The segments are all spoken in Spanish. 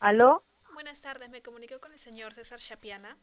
¿Aló? Buenas tardes, me comunico con el señor César Chapiana.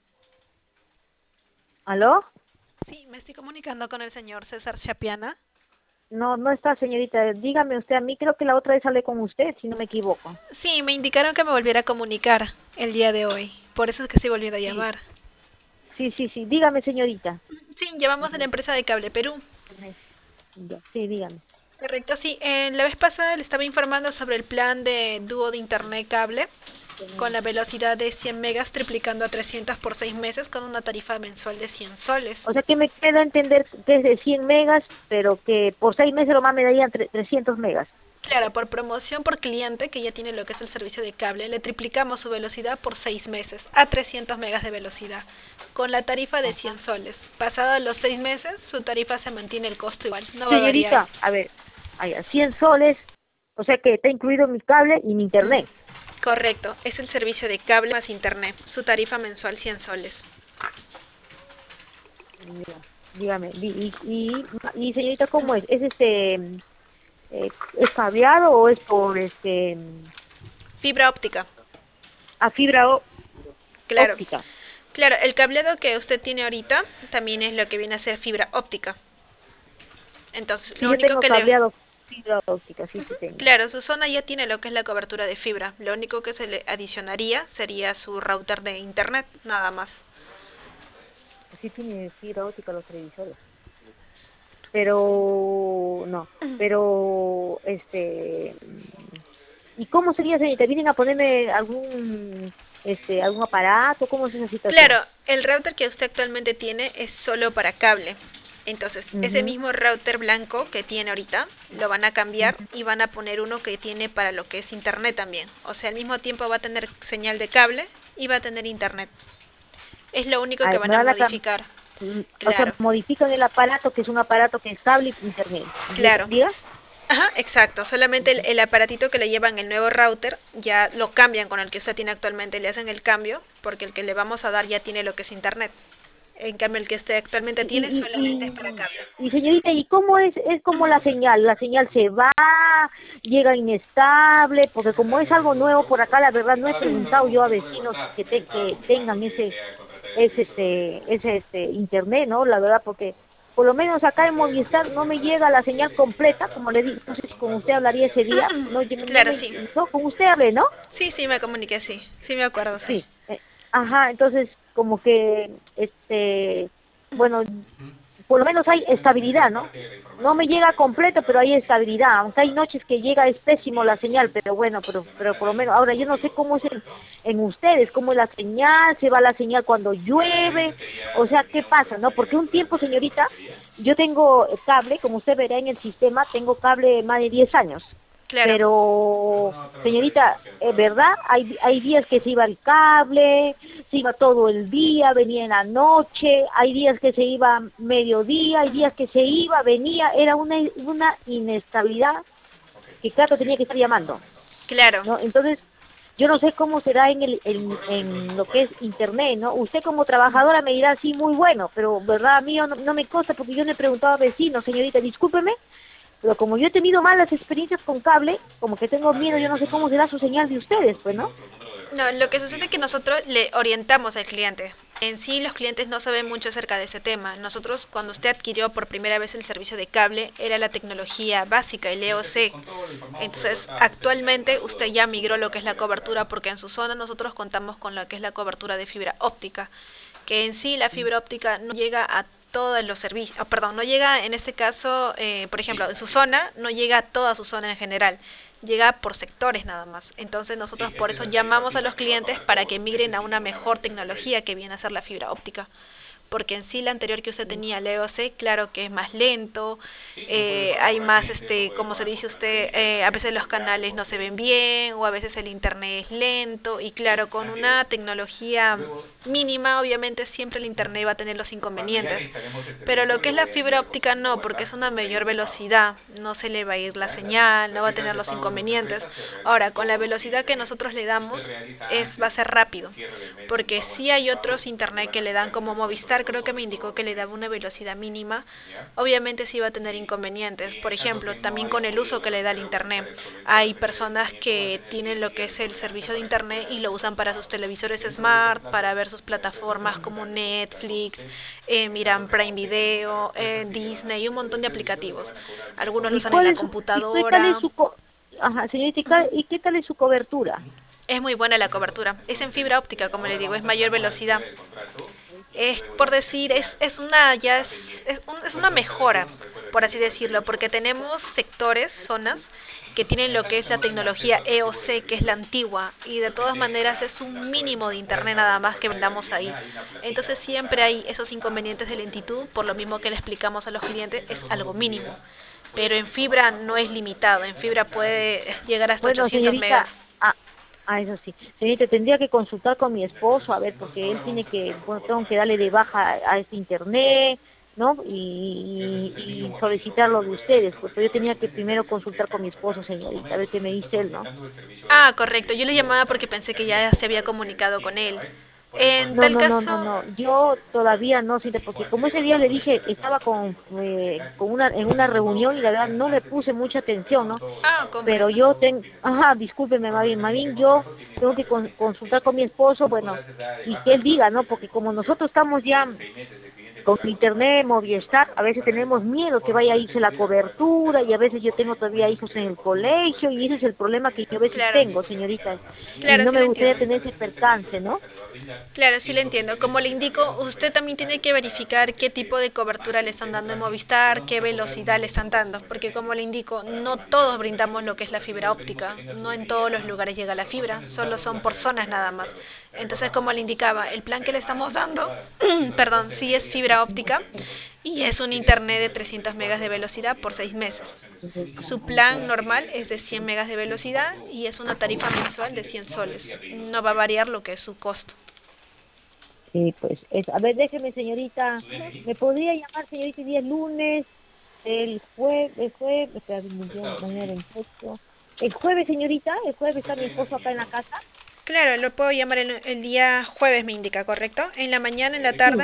¿Aló? Sí, me estoy comunicando con el señor César Chapiana. No, no está, señorita. Dígame usted a mí, creo que la otra vez hablé con usted, si no me equivoco. Sí, me indicaron que me volviera a comunicar el día de hoy. Por eso es que estoy volviendo a Sí, llamar. sí. Dígame, señorita. Sí, llamamos de la empresa de Cable Perú. Ya, sí, dígame. Correcto, sí. La vez pasada le estaba informando sobre el plan de dúo de internet cable con la velocidad de 100 megas triplicando a 300 por 6 meses con una tarifa mensual de 100 soles. O sea, que me queda entender que es de 100 megas, pero que por 6 meses lo más me darían 300 megas. Claro, por promoción por cliente que ya tiene lo que es el servicio de cable, le triplicamos su velocidad por 6 meses a 300 megas de velocidad, con la tarifa de Ajá. 100 soles. Pasados los 6 meses, su tarifa se mantiene el costo igual, no va a variar. Señorita, a ver, allá, 100 soles, o sea que está incluido mi cable y mi internet. Correcto, es el servicio de cable más internet, su tarifa mensual 100 soles. Ya, dígame, y señorita, ¿cómo es? ¿Es es cableado o es por Fibra óptica, a fibra claro. óptica? Claro, el cableado que usted tiene ahorita también es lo que viene a ser fibra óptica. Entonces, Sí, lo yo único tengo que le... cableado fibra óptica, sí, sí tengo. Claro, su zona ya tiene lo que es la cobertura de fibra. Lo único que se le adicionaría sería su router de internet, nada más. Sí tiene fibra óptica los televisores. Pero, no, pero, ¿y cómo sería, señorita? ¿Vienen a ponerme algún aparato? ¿Cómo es esa situación? Claro, el router que usted actualmente tiene es solo para cable. Entonces, ese Ujú, mismo router blanco que tiene ahorita lo van a cambiar ujú. y van a poner uno que tiene para lo que es internet también. O sea, al mismo tiempo va a tener señal de cable y va a tener internet. Es lo único Ah, que van me a van a modificar. o sea, Claro, modifican el aparato, que es un aparato que es cable y internet. claro. ¿Diga? Ajá, exacto. Solamente el aparatito que le llevan el nuevo router ya lo cambian con el que usted tiene actualmente. Le hacen el cambio porque el que le vamos a dar ya tiene lo que es internet. En cambio, el que usted actualmente Y, tiene solamente es para cable. señorita, ¿y cómo es como la señal? ¿La señal se va, llega inestable? Porque como es algo nuevo por acá, la verdad no he preguntado yo a vecinos que tengan ese internet, ¿no? La verdad, porque por lo menos acá en Movistar no me llega la señal completa, como le digo, no sé si con usted hablaría ese día, no, Claro, sí. no, con usted hablé, ¿no? Sí, sí, me comuniqué, sí. Sí, me acuerdo, sí. Sí, ajá, entonces como que, bueno, por lo menos hay estabilidad, ¿no? No me llega completo, pero hay estabilidad, aunque hay noches que llega, es pésimo la señal, pero bueno, pero por lo menos, ahora yo no sé cómo es en ustedes, cómo es la señal, se va la señal cuando llueve, o sea, ¿qué pasa, no? Porque un tiempo, señorita, yo tengo cable, como usted verá en el sistema, tengo cable más de 10 años, Claro. pero, señorita, ¿verdad? Hay días que se iba el cable, se iba todo el día, venía en la noche, hay días que se iba mediodía, hay días que se iba, venía, era una inestabilidad que claro tenía que estar llamando, Claro. ¿no? Entonces, yo no sé cómo será en lo que es internet, ¿no? Usted como trabajadora me dirá, sí, muy bueno, pero verdad, a mí no me consta porque yo le he preguntado a vecinos, señorita, discúlpeme, pero como yo he tenido malas experiencias con cable, como que tengo miedo, yo no sé cómo será su señal de ustedes, pues, ¿no? No, lo que sucede es que nosotros le orientamos al cliente. En sí, los clientes no saben mucho acerca de ese tema. Nosotros, cuando usted adquirió por primera vez el servicio de cable, era la tecnología básica, el EOC. Entonces, actualmente usted ya migró lo que es la cobertura, porque en su zona nosotros contamos con lo que es la cobertura de fibra óptica, que en sí la fibra óptica no llega a todos los servicios, perdón, no llega en este caso, por ejemplo, en su zona, no llega a toda su zona en general, llega por sectores nada más. Entonces nosotros por eso llamamos a los clientes para que migren a una mejor tecnología que viene a ser la fibra óptica, porque en sí la anterior que usted tenía, el EOC, claro que es más lento, hay más, como se dice usted, a veces los canales no se ven bien o a veces el internet es lento y claro, con una tecnología mínima, obviamente siempre el internet va a tener los inconvenientes, pero lo que es la fibra óptica no, porque es una mayor velocidad, no se le va a ir la señal, no va a tener los inconvenientes. Ahora, con la velocidad que nosotros le damos, va a ser rápido, porque sí hay otros internet que le dan como Movistar, celular creo que me indicó que le daba una velocidad mínima, obviamente sí va a tener inconvenientes. Por ejemplo, también con el uso que le da el Internet. Hay personas que tienen lo que es el servicio de Internet y lo usan para sus televisores smart, para ver sus plataformas como Netflix, miran Prime Video, Disney y un montón de aplicativos. Algunos lo ¿Y usan en cuál la es y qué tal es computadora. ajá, señorita, y qué tal es su cobertura? Es muy buena la cobertura. Es en fibra óptica, como le digo, es mayor velocidad. Es por decir, es una ya es una mejora, por así decirlo, porque tenemos sectores, zonas que tienen lo que es la tecnología EOC, que es la antigua, y de todas maneras es un mínimo de internet nada más que vendamos ahí. Entonces siempre hay esos inconvenientes de lentitud, por lo mismo que le explicamos a los clientes, es algo mínimo. Pero en fibra no es limitado, en fibra puede llegar hasta Bueno, 800 señorita, megas. eso sí. Señorita, tendría que consultar con mi esposo, a ver, porque él tiene que, bueno, tengo que darle de baja a este internet, ¿no? Y solicitarlo de ustedes, pues, pero yo tenía que primero consultar con mi esposo, señorita, a ver qué me dice él, ¿no? Ah, correcto. Yo le llamaba porque pensé que ya se había comunicado con él. En No, tal no, no, caso, no, no. Yo todavía no, sí, porque como ese día le dije, estaba en una reunión y la verdad no le puse mucha atención, ¿no? ah, Pero comprendo. yo tengo, ajá, discúlpeme, más bien yo tengo que consultar con mi esposo, bueno, y que él diga, ¿no? Porque como nosotros estamos ya con internet, Movistar, a veces tenemos miedo que vaya a irse la cobertura y a veces yo tengo todavía hijos en el colegio y ese es el problema que yo a veces Claro, tengo, señorita, y claro, no sí me lo gustaría entiendo. tener ese percance, ¿no? Claro, sí lo entiendo. Como le indico, usted también tiene que verificar qué tipo de cobertura le están dando en Movistar, qué velocidad le están dando, porque como le indico, no todos brindamos lo que es la fibra óptica, no en todos los lugares llega la fibra, solo son por zonas nada más. Entonces, como le indicaba, el plan que le estamos dando, perdón, sí es fibra óptica y es un internet de 300 megas de velocidad por 6 meses. Su plan normal es de 100 megas de velocidad y es una tarifa mensual de 100 soles. No va a variar lo que es su costo. Sí, pues, a ver, déjeme, señorita, ¿me podría llamar, señorita, el día lunes, espera, mañana 28, el jueves, señorita, el jueves está mi esposo acá en la casa? Claro, lo puedo llamar el día jueves, me indica, ¿correcto? En la mañana, en la tarde. Sí,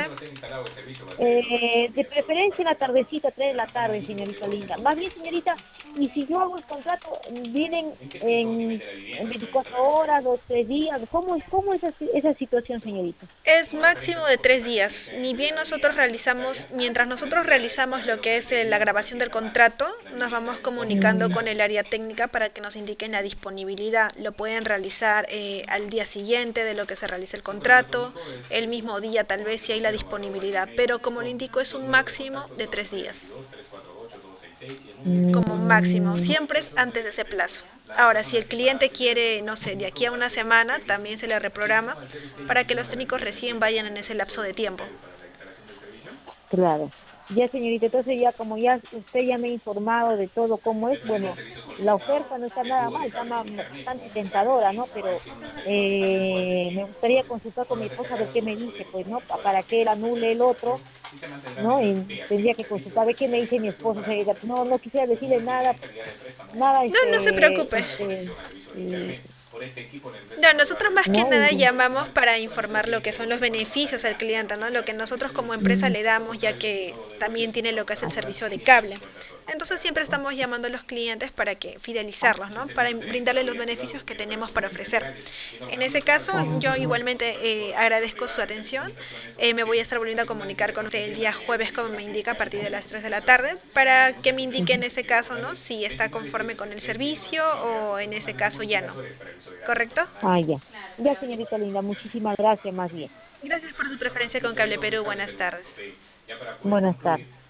de preferencia en la tardecita, 3 de la tarde, señorita linda. Más bien, señorita, y si yo hago el contrato, vienen en 24 horas o 3 días, ¿cómo es esa situación, señorita? Es máximo de 3 días. Ni bien nosotros realizamos, mientras nosotros realizamos lo que es la grabación del contrato, nos vamos comunicando Mm, con el área técnica para que nos indiquen la disponibilidad. Lo pueden realizar al día siguiente de lo que se realice el contrato, el mismo día tal vez si hay la disponibilidad, pero como le indico es un máximo de 3 días. Como máximo, mm, siempre es antes de ese plazo. Ahora, si el cliente quiere, no sé, de aquí a una semana, también se le reprograma para que los técnicos recién vayan en ese lapso de tiempo. claro. Ya, señorita, entonces ya como ya usted ya me ha informado de todo cómo es, bueno, la oferta no está nada mal, está bastante tentadora, ¿no? Pero me gustaría consultar con mi esposa a ver qué me dice, pues, ¿no? Para que él anule el otro, ¿no? Y tendría que consultar a ver qué me dice mi esposo. O sea, no, no quisiera decirle nada, nada, No, no se preocupe. y, No, nosotros más que ¿no? nada llamamos para informar lo que son los beneficios al cliente, ¿no? Lo que nosotros como empresa Mm, le damos, ya que también tiene lo que es el servicio de cable. Entonces siempre estamos llamando a los clientes para que fidelizarlos, ¿no? Para brindarles los beneficios que tenemos para ofrecer. En ese caso, ah, yo igualmente agradezco su atención. Me voy a estar volviendo a comunicar con usted el día jueves, como me indica, a partir de las 3 de la tarde, para que me indique en ujú. ese caso, ¿no? Si está conforme con el servicio o en ese caso ya no. ¿Correcto? Ya. Ya, señorita linda, muchísimas gracias más bien. Gracias por su preferencia con Cable Perú. Buenas tardes. Buenas tardes.